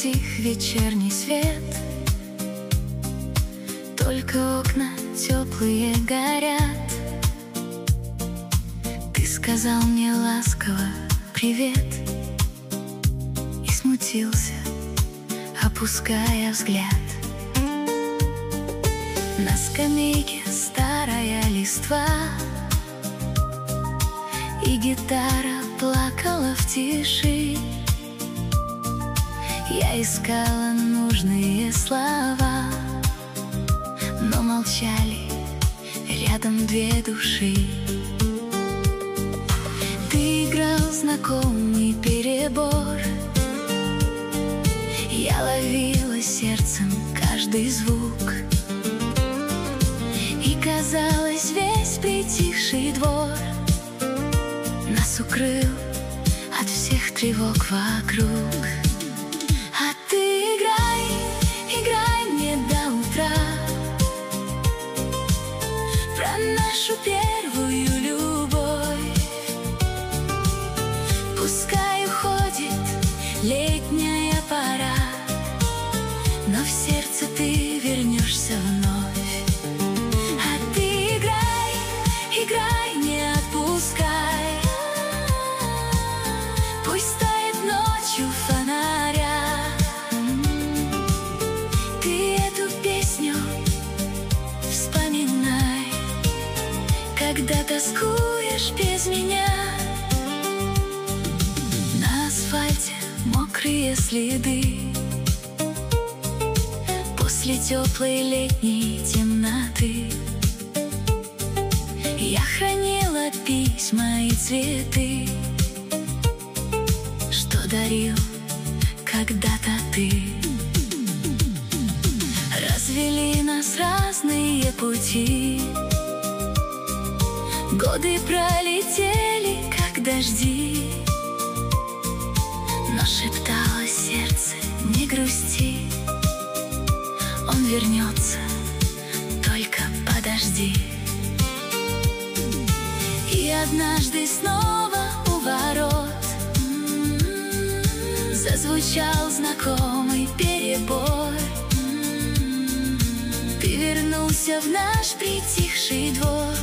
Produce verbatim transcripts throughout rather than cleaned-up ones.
Утих вечерний свет, только окна теплые горят. Ты сказал мне ласково привет и смутился, опуская взгляд. На скамейке старая листва, и гитара плакала в тиши. Я искала нужные слова, но молчали рядом две души. Ты играл знакомый перебор, я ловила сердцем каждый звук, и казалось, весь притихший двор нас укрыл от всех тревог вокруг. А ты играй, играй мне до утра про нашу первую любовь. Пускай уходит летняя пора, но в сердце ты вернешься вновь. А ты играй, играй, не отпускай. Пусть тает ночью фонаря, ты эту песню вспоминай, когда тоскуешь без меня. На асфальте мокрые следы после теплой летней темноты. Я хранила письма и цветы, что дарил когда-то ты. Развели нас разные пути, годы пролетели, как дожди. Но шептало сердце: не грусти, он вернется, только подожди. И однажды снова у ворот зазвучал знакомый перебор. Ты вернулся в наш притихший двор,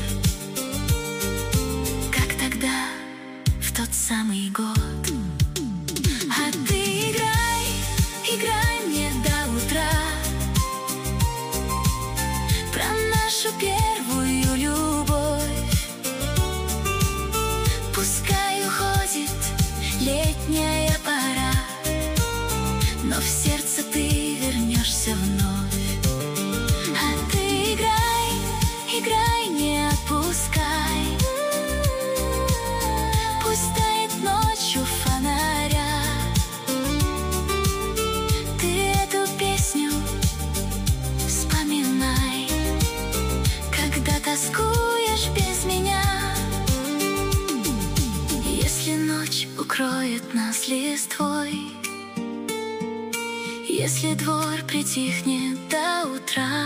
как тогда, в тот самый год. А ты играй, играй мне до утра про нашу первую любовь. Пускай уходит летняя пора, но в сердце ты вернешься вновь. А ты играй, играй, не отпускай. Пусть тает ночью фонаря, ты эту песню вспоминай, когда тоскуешь без меня. Если ночь укроет нас листвой, если двор притихнет до утра,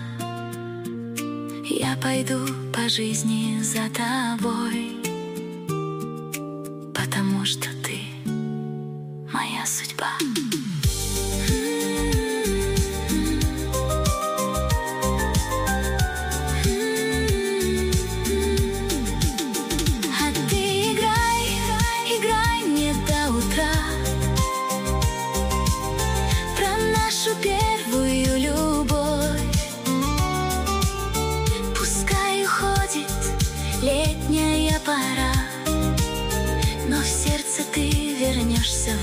я пойду по жизни за тобой, потому что ты моя судьба. А ты играй, играй мне до утра про нашу первую любовь. Пускай уходит летняя пора, но в сердце ты вернешься